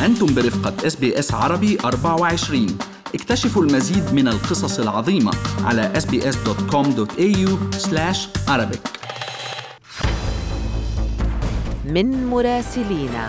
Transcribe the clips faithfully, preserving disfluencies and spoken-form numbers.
أنتم برفقة إس بي إس عربي أربعة وعشرين. اكتشفوا المزيد من القصص العظيمة على إس بي إس دوت كوم دوت إيه يو سلاش عربيك. من مراسلينا.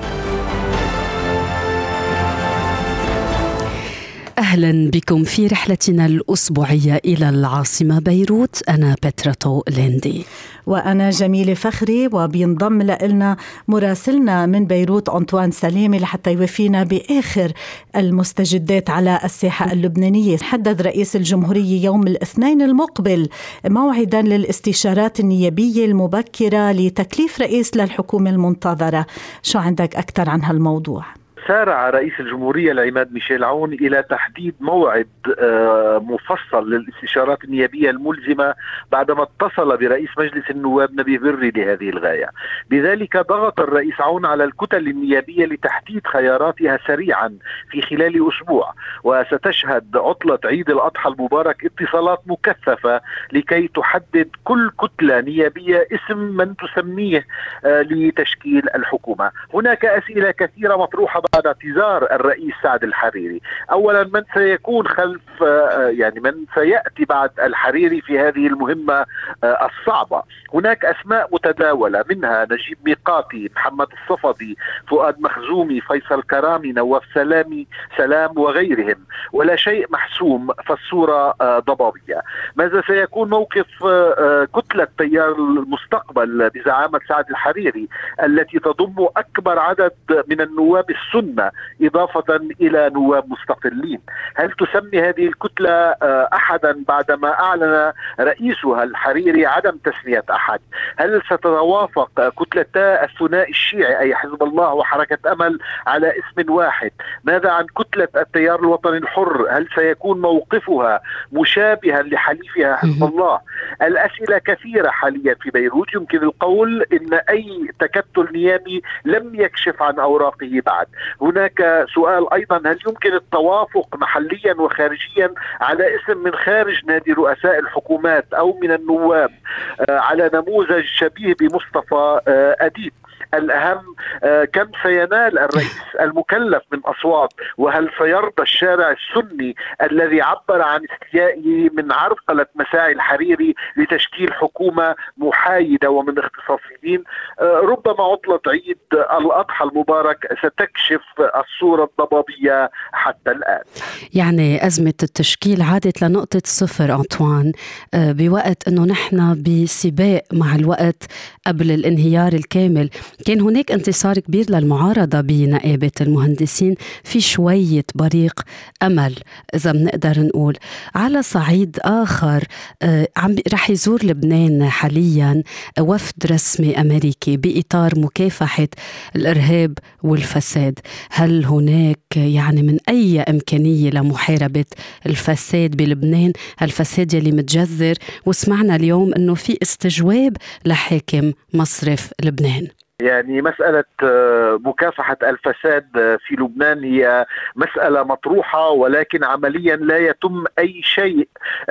أهلا بكم في رحلتنا الأسبوعية إلى العاصمة بيروت. أنا بتراتو ليندي وأنا جميلة فخري، وبينضم لنا مراسلنا من بيروت أنطوان سليمي لحتى يوفينا بآخر المستجدات على الساحة اللبنانية. حدد رئيس الجمهورية يوم الاثنين المقبل موعدا للاستشارات النيابية المبكرة لتكليف رئيس للحكومة المنتظرة. شو عندك أكثر عن هالموضوع؟ سارع رئيس الجمهورية العماد ميشيل عون إلى تحديد موعد مفصل للاستشارات النيابية الملزمة بعدما اتصل برئيس مجلس النواب نبيه بري لهذه الغاية. بذلك ضغط الرئيس عون على الكتل النيابية لتحديد خياراتها سريعا في خلال أسبوع، وستشهد عطلة عيد الأضحى المبارك اتصالات مكثفة لكي تحدد كل كتلة نيابية اسم من تسميه لتشكيل الحكومة. هناك أسئلة كثيرة مطروحة بعد اعتذار الرئيس سعد الحريري. أولا، من سيكون خلف يعني من سيأتي بعد الحريري في هذه المهمة الصعبة؟ هناك أسماء متداولة، منها نجيب ميقاتي، محمد الصفدي، فؤاد مخزومي، فيصل كرامي، نواف سلامي سلام وغيرهم، ولا شيء محسوم، فالصورة ضبابية. ماذا سيكون موقف كتلة تيار المستقبل بزعامة سعد الحريري التي تضم أكبر عدد من النواب السنة إضافة إلى نواب مستقلين؟ هل تسمي هذه الكتلة أحدا بعدما أعلن رئيسها الحريري عدم تسمية أحد؟ هل ستتوافق كتلتا الثنائي الشيعي أي حزب الله وحركة أمل على اسم واحد؟ ماذا عن كتلة التيار الوطني الحر؟ هل سيكون موقفها مشابها لحليفها حزب الله؟ الأسئلة كثيرة حاليا في بيروت. يمكن القول إن أي تكتل نيابي لم يكشف عن أوراقه بعد. هناك سؤال أيضا، هل يمكن التوافق محليا وخارجيا على اسم من خارج نادي رؤساء الحكومات أو من النواب على نموذج شبيه بمصطفى أديب؟ الأهم، كم سينال الرئيس المكلف من أصوات؟ وهل سيرضى الشارع السني الذي عبر عن استيائه من عرقلة مساعي الحريري لتشكيل حكومة محايدة ومن اختصاصيين؟ ربما عطلة عيد الأضحى المبارك ستكشف الصورة الضبابية حتى الآن. يعني أزمة التشكيل عادت لنقطة صفر أنطوان، بوقت أنه نحن بسباق مع الوقت قبل الانهيار الكامل. كان هناك انتصار كبير للمعارضة بنقابة المهندسين، في شوية بريق أمل إذا بنقدر نقول. على صعيد آخر، عم رح يزور لبنان حاليا وفد رسمي أمريكي بإطار مكافحة الإرهاب والفساد. هل هناك يعني من أي إمكانية لمحاربة الفساد بلبنان، الفساد يلي متجذر؟ وسمعنا اليوم أنه في استجواب لحاكم مصرف لبنان. يعني مسألة مكافحة الفساد في لبنان هي مسألة مطروحة، ولكن عمليا لا يتم أي شيء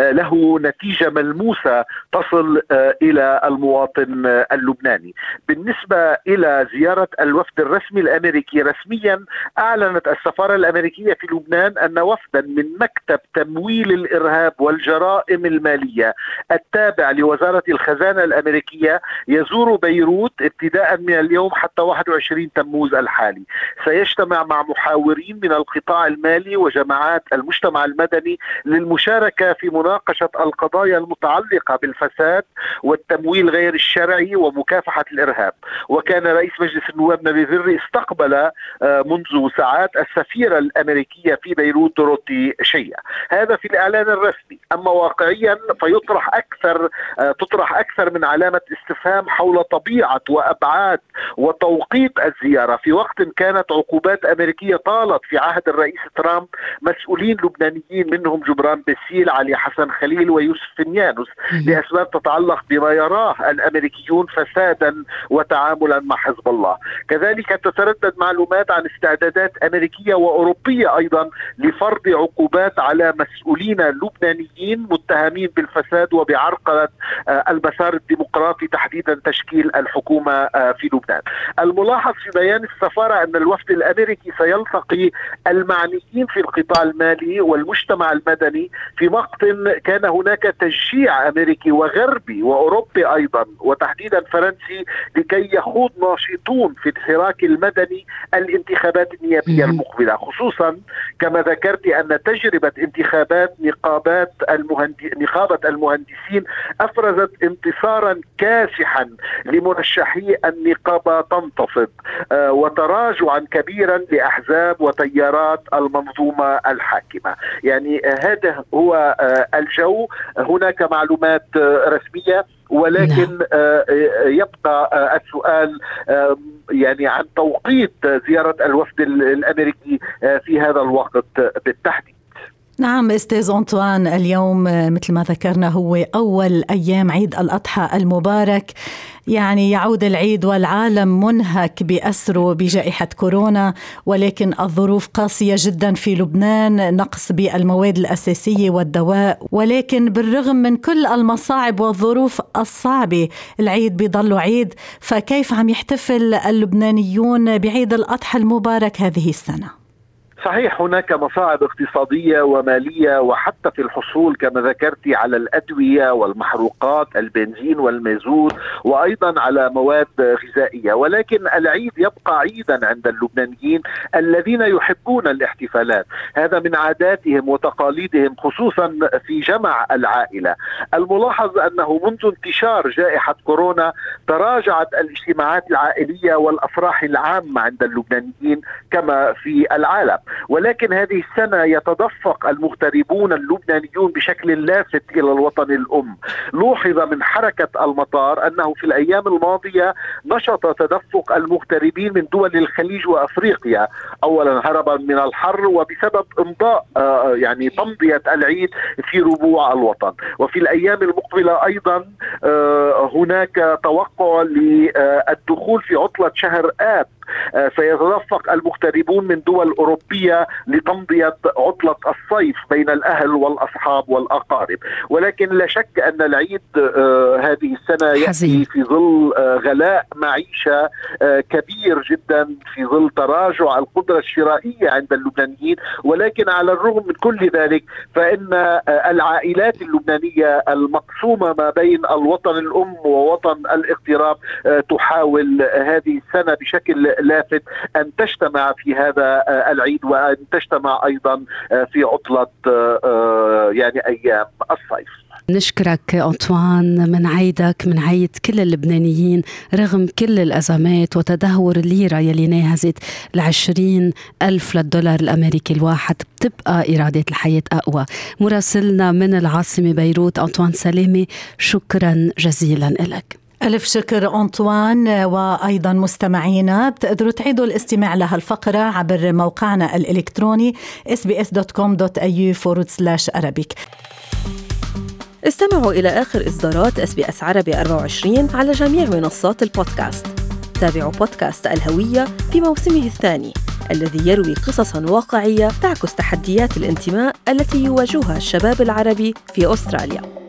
له نتيجة ملموسة تصل إلى المواطن اللبناني. بالنسبة إلى زيارة الوفد الرسمي الأمريكي، رسميا أعلنت السفارة الأمريكية في لبنان أن وفدا من مكتب تمويل الإرهاب والجرائم المالية التابع لوزارة الخزانة الأمريكية يزور بيروت ابتداء من اليوم حتى واحد وعشرين تموز الحالي. سيجتمع مع محاورين من القطاع المالي وجماعات المجتمع المدني للمشاركة في مناقشة القضايا المتعلقة بالفساد والتمويل غير الشرعي ومكافحة الإرهاب. وكان رئيس مجلس النواب نبيه بري استقبل منذ ساعات السفيرة الأمريكية في بيروت دوروتي شيا. هذا في الإعلان الرسمي. أما واقعيا فيطرح أكثر تطرح أكثر من علامة استفهام حول طبيعة وأبعاد وتوقيت الزيارة، في وقت كانت عقوبات أمريكية طالت في عهد الرئيس ترامب مسؤولين لبنانيين منهم جبران باسيل، علي حسن خليل ويوسف فنيانوس لأسباب تتعلق بما يراه الأمريكيون فسادا وتعاملا مع حزب الله. كذلك تتردد معلومات عن استعدادات أمريكية وأوروبية أيضا لفرض عقوبات على مسؤولين لبنانيين متهمين بالفساد وبعرقلة المسار الديمقراطي، تحديدا تشكيل الحكومة في لبنان. الملاحظ في بيان السفارة أن الوفد الأمريكي سيلتقي المعنيين في القطاع المالي والمجتمع المدني في وقت كان هناك تشجيع أمريكي وغربي وأوروبي أيضا وتحديدا فرنسي لكي يخوض ناشطون في الحراك المدني الانتخابات النيابية المقبلة، خصوصا كما ذكرت أن تجربة انتخابات نقابات المهندس نقابة المهندسين أفرزت انتصارا كاسحا لمرشحي النقابة تنتفض آه وتراجعا كبيرا لأحزاب وتيارات المنظومة الحاكمة. يعني آه هذا هو آه الجو. هناك معلومات آه رسمية، ولكن آه يبقى آه السؤال آه يعني عن توقيت زيارة الوفد الأمريكي آه في هذا الوقت بالتحديد. نعم أستاذ أنطوان، اليوم مثل ما ذكرنا هو أول أيام عيد الأضحى المبارك، يعني يعود العيد والعالم منهك بأسره بجائحة كورونا، ولكن الظروف قاسية جدا في لبنان، نقص بالمواد الأساسية والدواء، ولكن بالرغم من كل المصاعب والظروف الصعبة العيد بيضل عيد. فكيف عم يحتفل اللبنانيون بعيد الأضحى المبارك هذه السنة؟ صحيح، هناك مصاعب اقتصادية ومالية وحتى في الحصول كما ذكرتي على الأدوية والمحروقات البنزين والمازوت وأيضا على مواد غذائية، ولكن العيد يبقى عيدا عند اللبنانيين الذين يحبون الاحتفالات. هذا من عاداتهم وتقاليدهم خصوصا في جمع العائلة. الملاحظ أنه منذ انتشار جائحة كورونا تراجعت الاجتماعات العائلية والأفراح العامة عند اللبنانيين كما في العالم، ولكن هذه السنة يتدفق المغتربون اللبنانيون بشكل لافت إلى الوطن الأم. لوحظ من حركة المطار أنه في الأيام الماضية نشط تدفق المغتربين من دول الخليج وأفريقيا، أولا هربا من الحر وبسبب إمضاء آه يعني تمضية العيد في ربوع الوطن. وفي الأيام المقبلة أيضا آه هناك توقع للدخول في عطلة شهر آب، سيتدفق المغتربون من دول أوروبية لتمضية عطلة الصيف بين الأهل والأصحاب والأقارب. ولكن لا شك أن العيد آه هذه السنة يأتي في ظل آه غلاء معيشة آه كبير جدا، في ظل تراجع القدرة الشرائية عند اللبنانيين. ولكن على الرغم من كل ذلك فإن آه العائلات اللبنانية المقسومة ما بين الوطن الأم ووطن الاغتراب آه تحاول آه هذه السنة بشكل لافت أن تجتمع في هذا العيد وأن تجتمع أيضا في عطلة يعني أيام الصيف. نشكرك أنطوان، من عيدك من عيد كل اللبنانيين رغم كل الأزمات وتدهور الليرة يلي ناهزت العشرين ألف للدولار الأمريكي الواحد، بتبقى إرادة الحياة أقوى. مراسلنا من العاصمة بيروت أنطوان سلامة، شكرا جزيلا لك. ألف شكر أنطوان. وأيضا مستمعينا بتقدروا تعيدوا الاستماع لها الفقرة عبر موقعنا الإلكتروني إس بي إس دوت كوم دوت إيه يو فورورد سلاش أرابيك. استمعوا إلى آخر إصدارات إس بي إس عربي أربعة وعشرين على جميع منصات البودكاست. تابعوا بودكاست الهوية في موسمه الثاني الذي يروي قصصاً واقعية تعكس تحديات الانتماء التي يواجهها الشباب العربي في أستراليا.